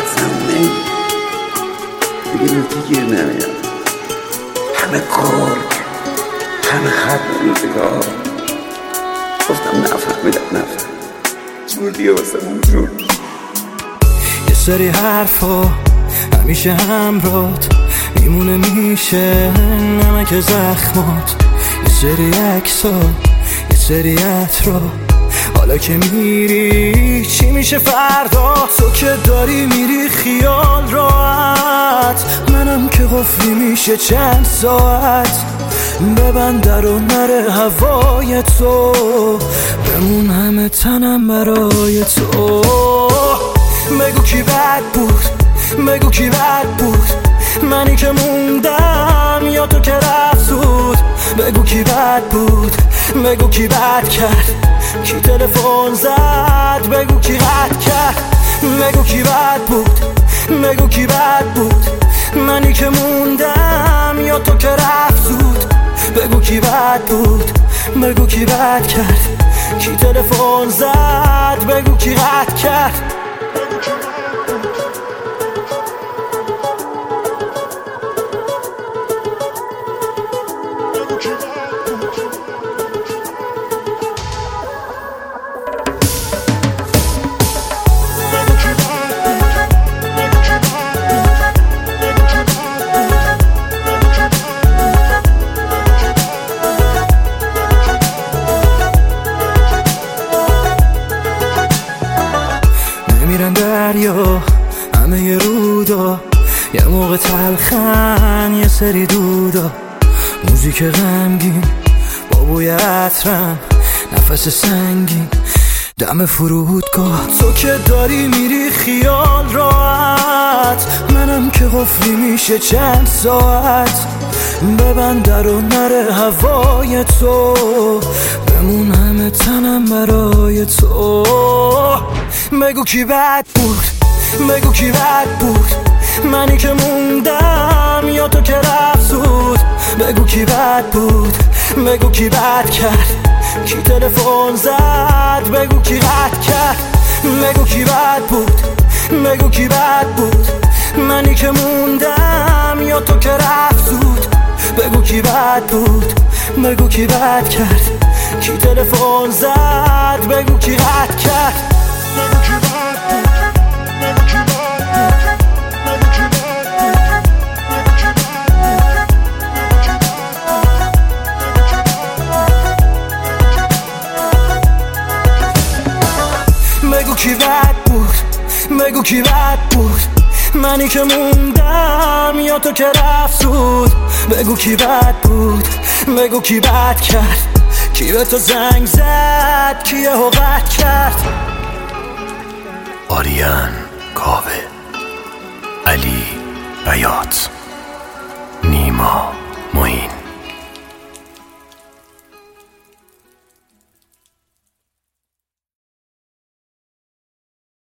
اصلا نمی دیگه نوتی گیر نمیاد. همه گرگ، همه ختم روزگار. گفتم نفهمیدم جور دیگه واسه اون جور. یه سری حرفا همیشه همرات میمونه، میشه نمک زخمات. یه سری عکسا، یه سری عطرا، حالا که میری چی میشه فردا؟ تو که داری میری خیال راحت، منم که قفلی میشه چند ساعت. ببند در و نره هوای تو، بمون همه تنم برای تو. بگو کی بد بود، بگو کی بد بود، منی که موندم یا تو که رفت زود. بگو کی بد بود، بگو کی بد کرد، کی تلفن زد، بگو کی قطع کرد. بگو کی بد بود، بگو کی بد بود، منی که موندم یا تو که رفت زود. بگو کی بد بود، بگو کی بد کرد، کی تلفن زد، بگو کی قطع کرد. میرن دریا همه ی رودا، یه موقع تلخن یه سری دودا. موزیک غمگین با بوی عطرم، نفس سنگین دم فرودگاه. تو که داری میری خیال راحت، منم که قفلی میشه چند ساعت. ببند در و نره هوای تو، بمون همه تنم برای تو. بگو کی بد بود، بگو کی بد بود، منی که موندم یا تو که رفت زود. بگو کی بد بود، بگو کی بد کرد، کی تلفن زد، بگو کی قطع کرد. بگو کی بد بود، بگو کی بد بود، منی که موندم یا تو که رفت زود. بگو کی بد بود، بگو کی بد کرد، کی تلفن زد، بگو کی قطع کرد. بگو کی بد بود، بگو کی بد بود، منی که موندم یا تو که رفت زود. بگو کی بد بود، بگو کی بد کرد، کی به تو زنگ زد، کی یهو قطع کرد. آریان کاوه، علی بیات، نیما.